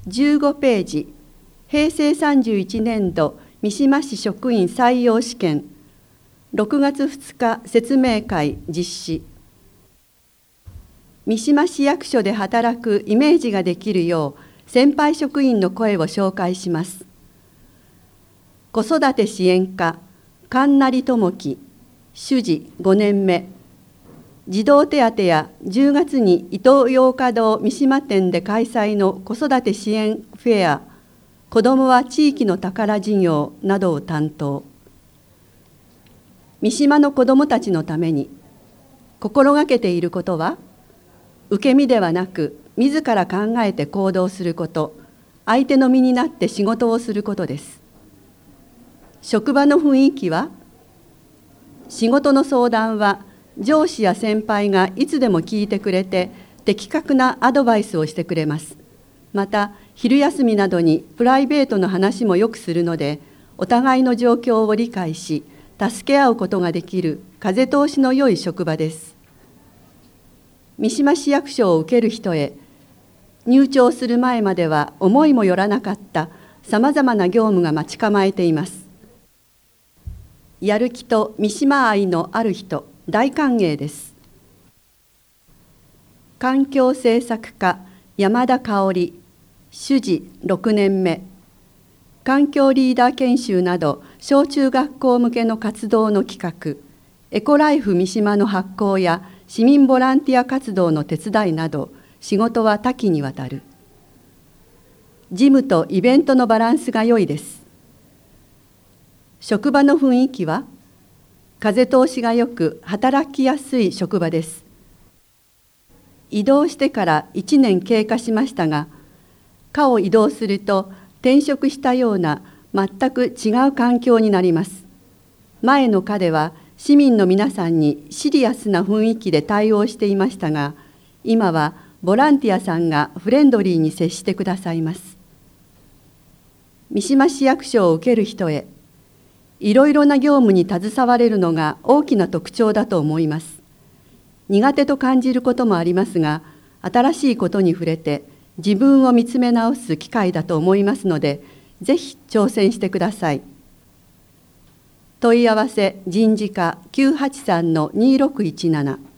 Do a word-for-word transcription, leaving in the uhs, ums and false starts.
じゅうごページ、へいせいさんじゅういちねんど三島市職員採用試験、ろくがつふつか説明会実施。三島市役所で働くイメージができるよう、先輩職員の声を紹介します。子育て支援課、神成智樹、主事ごねんめ。児童手当やじゅうがつにイトーヨーカドー三島店で開催の子育て支援フェア、子どもは地域の宝事業などを担当。三島の子どもたちのために心がけていることは、受け身ではなく自ら考えて行動すること、相手の身になって仕事をすることです。職場の雰囲気は、仕事の相談は上司や先輩がいつでも聞いてくれて的確なアドバイスをしてくれます。また昼休みなどにプライベートの話もよくするので、お互いの状況を理解し助け合うことができる風通しの良い職場です。三島市役所を受ける人へ、入庁する前までは思いもよらなかったさまざまな業務が待ち構えています。やる気と三島愛のある人、大歓迎です。環境政策課、山田香織、主事ろくねんめ。環境リーダー研修など小中学校向けの活動の企画、エコライフ三島の発行や市民ボランティア活動の手伝いなど、仕事は多岐にわたる。事務とイベントのバランスが良いです。職場の雰囲気は、風通しがよく働きやすい職場です。異動してからいちねん経過しましたが、課を異動すると転職したような全く違う環境になります。前の課では市民の皆さんにシリアスな雰囲気で対応していましたが、今はボランティアさんがフレンドリーに接してくださいます。三島市役所を受ける人へ、いろいろな業務に携われるのが大きな特徴だと思います。苦手と感じることもありますが、新しいことに触れて自分を見つめ直す機会だと思いますので、ぜひ挑戦してください。問い合わせ人事課 きゅうはちさんのにろくいちなな